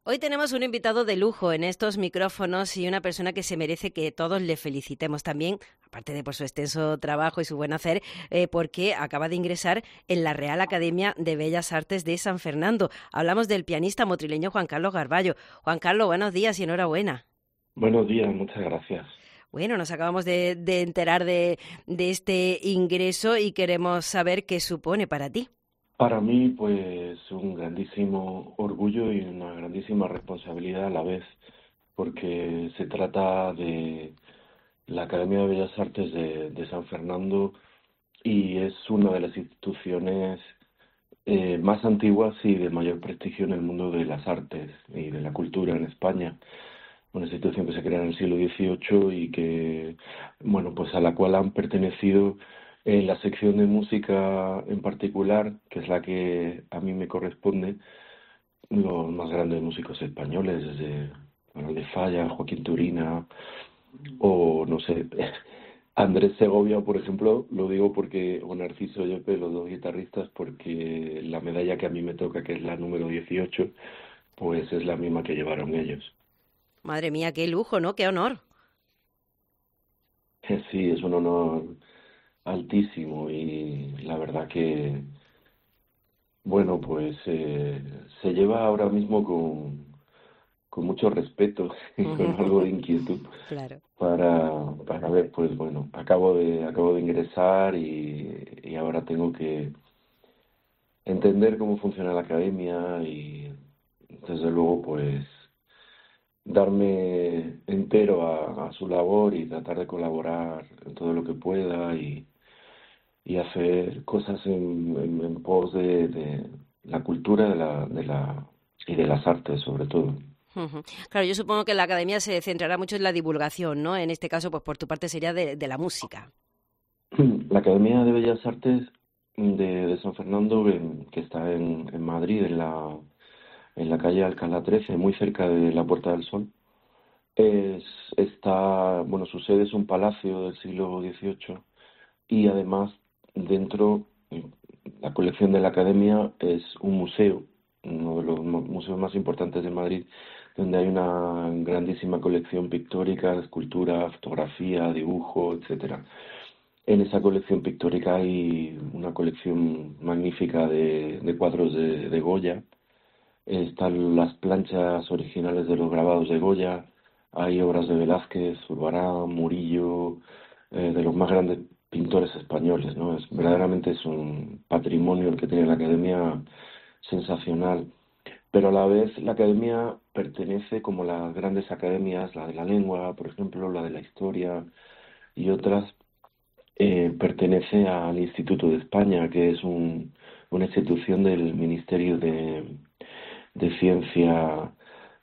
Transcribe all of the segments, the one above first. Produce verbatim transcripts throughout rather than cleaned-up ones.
Hoy tenemos un invitado de lujo en estos micrófonos y una persona que se merece que todos le felicitemos también, aparte de por su extenso trabajo y su buen hacer, eh, porque acaba de ingresar en la Real Academia de Bellas Artes de San Fernando. Hablamos del pianista motrileño Juan Carlos Garballo. Juan Carlos, buenos días y enhorabuena. Buenos días, muchas gracias. Bueno, nos acabamos de, de enterar de, de este ingreso y queremos saber qué supone para ti. Para mí, pues, un grandísimo orgullo y una grandísima responsabilidad a la vez, porque se trata de la Academia de Bellas Artes de, de San Fernando y es una de las instituciones eh, más antiguas y de mayor prestigio en el mundo de las artes y de la cultura en España. Una institución que se crea en el siglo dieciocho y que, bueno, pues a la cual han pertenecido en la sección de música en particular, que es la que a mí me corresponde, los más grandes músicos españoles, desde Manuel de Falla, Joaquín Turina, o no sé, Andrés Segovia, por ejemplo, lo digo porque, o Narciso Yepes, los dos guitarristas, porque la medalla que a mí me toca, que es la número dieciocho, pues es la misma que llevaron ellos. Madre mía, qué lujo, ¿no? Qué honor. Sí, es un honor altísimo y la verdad que, bueno, pues eh, se lleva ahora mismo con, con mucho respeto y con algo de inquietud Claro. para, para ver, pues bueno, acabo de, acabo de ingresar y, y ahora tengo que entender cómo funciona la academia y desde luego pues darme entero a, a su labor y tratar de colaborar en todo lo que pueda y y hacer cosas en, en, en pos de, de la cultura de la, de la, y de las artes, sobre todo. Ujú. Claro, yo supongo que la academia se centrará mucho en la divulgación, ¿no? En este caso, pues por tu parte sería de, de la música. La Academia de Bellas Artes de, de San Fernando, en- que está en, en Madrid, en la, en la calle Alcalá trece, muy cerca de la Puerta del Sol, es, está, bueno, su sede es un palacio del siglo dieciocho y además dentro, eh, la colección de la Academia es un museo, uno de los mu- museos más importantes de Madrid, donde hay una grandísima colección pictórica, de escultura, fotografía, dibujo, etcétera. En esa colección pictórica hay una colección magnífica de, de cuadros de, de Goya. Están las planchas originales de los grabados de Goya, hay obras de Velázquez, Zurbarán, Murillo, eh, de los más grandes pintores españoles, ¿no? Es, verdaderamente es un patrimonio el que tiene la Academia sensacional. Pero a la vez la Academia pertenece, como las grandes academias, la de la lengua, por ejemplo, la de la historia y otras, eh, pertenece al Instituto de España, que es un, una institución del Ministerio de, de Ciencia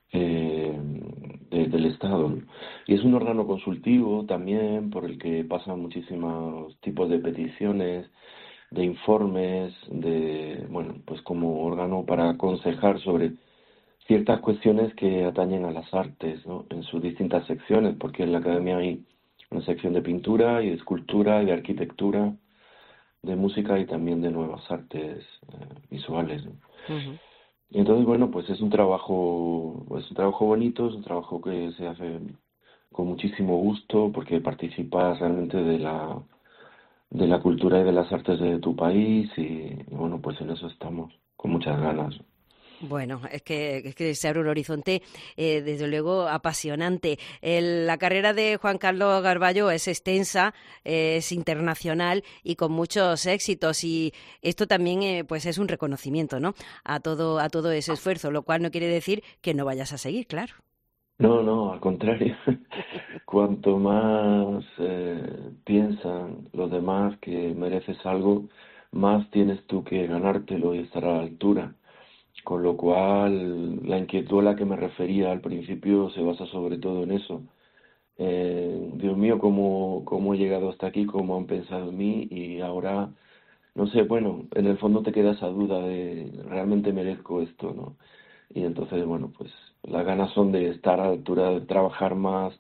eh, de- del Estado. Y es un órgano consultivo también por el que pasan muchísimos tipos de peticiones, de informes, de, bueno, pues como órgano para aconsejar sobre ciertas cuestiones que atañen a las artes, ¿no? En sus distintas secciones, porque en la academia hay una sección de pintura y de escultura y de arquitectura, de música y también de nuevas artes eh, visuales, ¿no? Ujú. Y entonces, bueno, pues es un trabajo, es un trabajo bonito, es un trabajo que se hace con muchísimo gusto porque participas realmente de la, de la cultura y de las artes de tu país y, y bueno, pues en eso estamos, con muchas ganas. Bueno, es que, es que se abre un horizonte, eh, desde luego, apasionante. El- la carrera de Juan Carlos Garballo es extensa, eh, es internacional y con muchos éxitos. Y esto también, eh, pues, es un reconocimiento, ¿no? A todo, a todo ese esfuerzo, lo cual no quiere decir que no vayas a seguir, claro. No, no, al contrario. Cuanto más eh, piensan los demás que mereces algo, más tienes tú que ganártelo y estar a la altura. Con lo cual, la inquietud a la que me refería al principio se basa sobre todo en eso. Eh, Dios mío, cómo, cómo he llegado hasta aquí, cómo han pensado en mí y ahora, no sé, bueno, en el fondo te queda esa duda de realmente merezco esto, ¿no? Y entonces, bueno, pues las ganas son de estar a la altura, de trabajar más,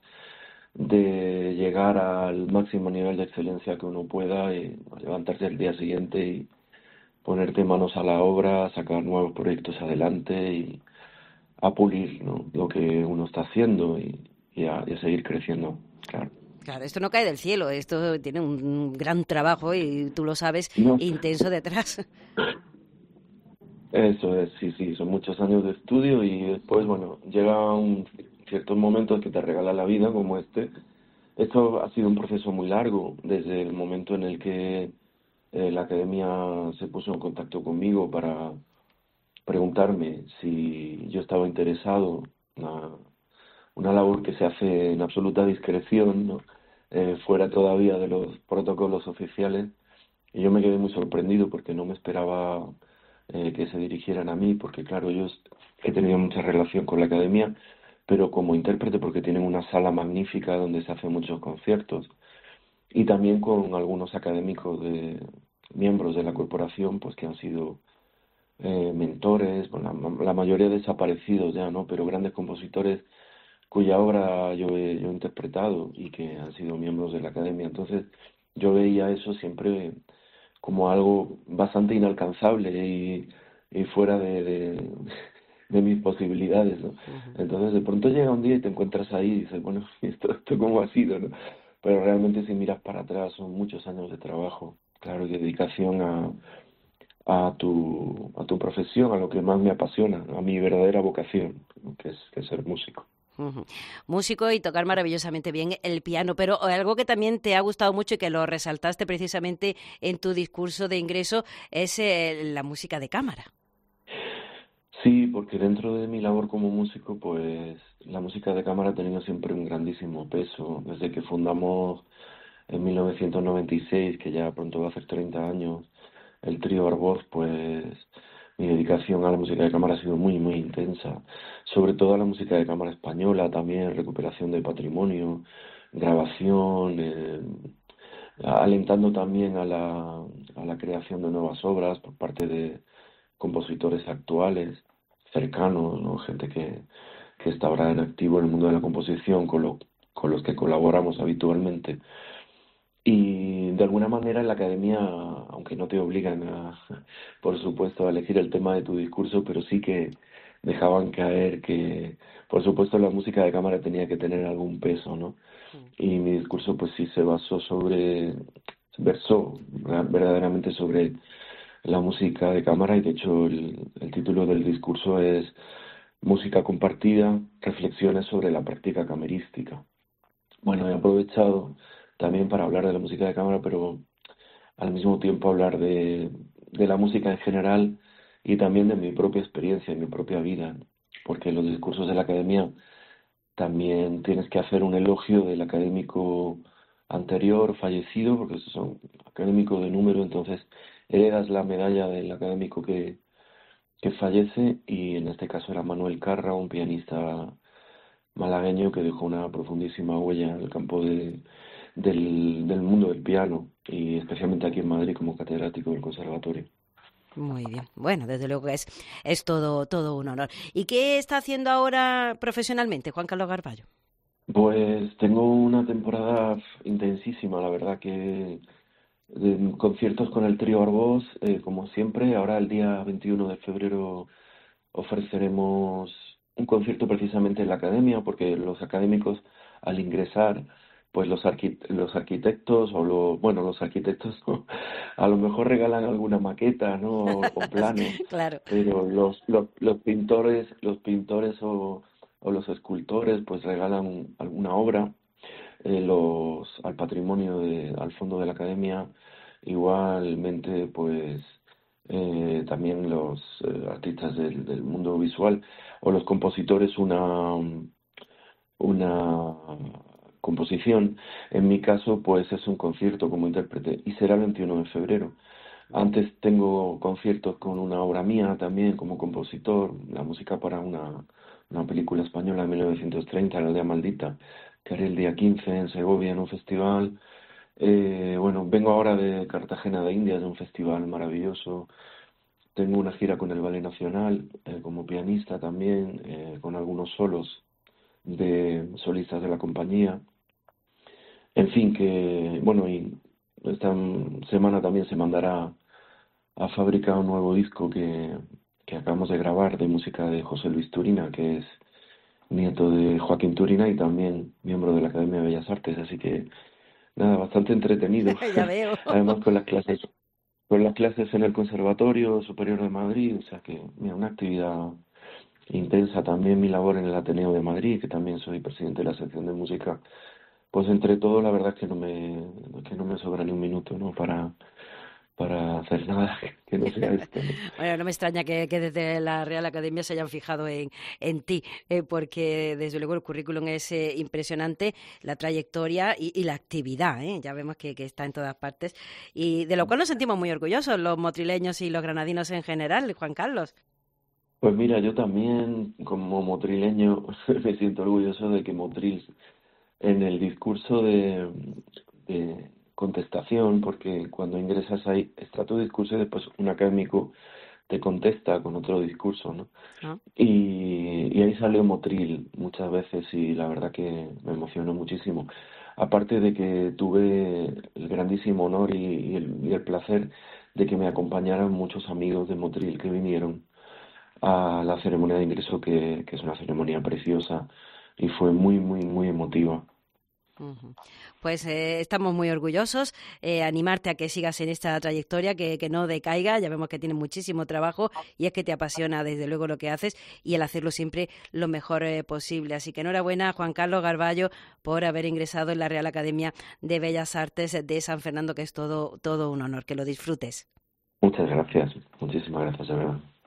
de llegar al máximo nivel de excelencia que uno pueda y levantarse el día siguiente y ponerte manos a la obra, sacar nuevos proyectos adelante y a pulir, ¿no? Lo que uno está haciendo y, y, a, y a seguir creciendo, claro. Claro, esto no cae del cielo, esto tiene un gran trabajo y tú lo sabes, No, intenso detrás. eso es, sí, sí, son muchos años de estudio y después, bueno, llega un ciertos momentos que te regala la vida como este. Esto ha sido un proceso muy largo, desde el momento en el que eh, la academia se puso en contacto conmigo para preguntarme si yo estaba interesado, una, una labor que se hace en absoluta discreción, ¿no? Eh, fuera todavía de los protocolos oficiales. Y yo me quedé muy sorprendido porque no me esperaba eh, que se dirigieran a mí, porque claro, yo he tenido mucha relación con la academia, pero como intérprete porque tienen una sala magnífica donde se hacen muchos conciertos y también con algunos académicos de miembros de la corporación, pues que han sido eh, mentores, bueno, la, la mayoría desaparecidos ya, ¿no? Pero grandes compositores cuya obra yo he, yo he interpretado y que han sido miembros de la academia. Entonces, yo veía eso siempre como algo bastante inalcanzable y, y fuera de, de, de mis posibilidades, ¿no? Ujú. Entonces, de pronto llega un día y te encuentras ahí y dices, bueno, ¿esto, esto cómo ha sido, no? Pero realmente si miras para atrás son muchos años de trabajo, claro, y dedicación a, a tu, a tu profesión, a lo que más me apasiona, a mi verdadera vocación, ¿no? que es, que es ser músico. Ujú. Músico y tocar maravillosamente bien el piano, pero algo que también te ha gustado mucho y que lo resaltaste precisamente en tu discurso de ingreso es eh, la música de cámara. Sí, porque dentro de mi labor como músico, pues la música de cámara ha tenido siempre un grandísimo peso. Desde que fundamos en mil novecientos noventa y seis, que ya pronto va a hacer treinta años, el trío Arbós, pues mi dedicación a la música de cámara ha sido muy, muy intensa. Sobre todo a la música de cámara española, también recuperación de patrimonio, grabación, eh, alentando también a la, a la creación de nuevas obras por parte de compositores actuales, cercanos, ¿no? Gente que, que está ahora en activo en el mundo de la composición, con, lo, con los que colaboramos habitualmente. Y de alguna manera en la academia, aunque no te obligan a, por supuesto, a elegir el tema de tu discurso, pero sí que dejaban caer que, por supuesto, la música de cámara tenía que tener algún peso, ¿no? Y mi discurso, pues sí se basó sobre, versó verdaderamente sobre la música de cámara y de hecho el, el título del discurso es Música compartida, reflexiones sobre la práctica camerística. Bueno, he aprovechado también para hablar de la música de cámara, pero al mismo tiempo hablar de, de la música en general y también de mi propia experiencia, de mi propia vida, porque en los discursos de la academia también tienes que hacer un elogio del académico anterior fallecido, porque esos son académicos de número, entonces heredas la medalla del académico que, que fallece y en este caso era Manuel Carra, un pianista malagueño que dejó una profundísima huella en el campo de, del, del mundo del piano y especialmente aquí en Madrid como catedrático del conservatorio. Muy bien. Bueno, desde luego que es, es todo, todo un honor. ¿Y qué está haciendo ahora profesionalmente Juan Carlos Garballo? Pues tengo una temporada intensísima, la verdad que de conciertos con el trío Arbós, eh, como siempre. Ahora el día veintiuno de febrero ofreceremos un concierto precisamente en la academia, porque los académicos al ingresar, pues los, arqui- los arquitectos o los, bueno, los arquitectos ¿no? A lo mejor regalan alguna maqueta, ¿no? O, o plano, Claro. pero los, los, los pintores, los pintores o, o los escultores, pues regalan alguna obra eh, los al patrimonio de, al fondo de la academia. Igualmente, pues eh, también los eh, artistas del, del mundo visual o los compositores una una composición. En mi caso, pues es un concierto como intérprete y será el veintiuno de febrero. Antes tengo conciertos con una obra mía también como compositor, la música para una, una película española de mil novecientos treinta, La aldea maldita, que haré el día quince en Segovia en un festival. Eh, bueno, vengo ahora de Cartagena de Indias, de un festival maravilloso. Tengo una gira con el Ballet Nacional eh, como pianista también, eh, con algunos solos de solistas de la compañía. En fin, que bueno, y esta semana también se mandará a fábrica un nuevo disco que, que acabamos de grabar de música de José Luis Turina, que es nieto de Joaquín Turina y también miembro de la Academia de Bellas Artes, así que nada, bastante entretenido. Ya veo. Además con las clases, con las clases en el Conservatorio Superior de Madrid, o sea que, mira, una actividad intensa. También mi labor en el Ateneo de Madrid, que también soy presidente de la sección de música. Pues entre todo, la verdad es que no me, que no me sobra ni un minuto, ¿no? Para, para hacer nada que no sea esto, ¿no? Bueno, no me extraña que, que desde la Real Academia se hayan fijado en, en ti, eh, porque desde luego el currículum es eh, impresionante, la trayectoria y, y la actividad, ¿eh? Ya vemos que, que está en todas partes, y de lo cual nos sentimos muy orgullosos los motrileños y los granadinos en general, Juan Carlos. Pues mira, yo también, como motrileño, me siento orgulloso de que Motril, en el discurso de, de contestación, porque cuando ingresas ahí, está tu discurso y después un académico te contesta con otro discurso, ¿no? ¿No? Y, y ahí salió Motril muchas veces y la verdad que me emocionó muchísimo. Aparte de que tuve el grandísimo honor y, y el, y el placer de que me acompañaran muchos amigos de Motril que vinieron a la ceremonia de ingreso, que, que es una ceremonia preciosa y fue muy, muy, muy emotiva. Ujú. Pues eh, estamos muy orgullosos, eh, animarte a que sigas en esta trayectoria, que, que no decaiga, ya vemos que tienes muchísimo trabajo y es que te apasiona desde luego lo que haces y el hacerlo siempre lo mejor eh, posible. Así que enhorabuena, Juan Carlos Garballo, por haber ingresado en la Real Academia de Bellas Artes de San Fernando, que es todo, todo un honor, que lo disfrutes. Muchas gracias, muchísimas gracias, de verdad.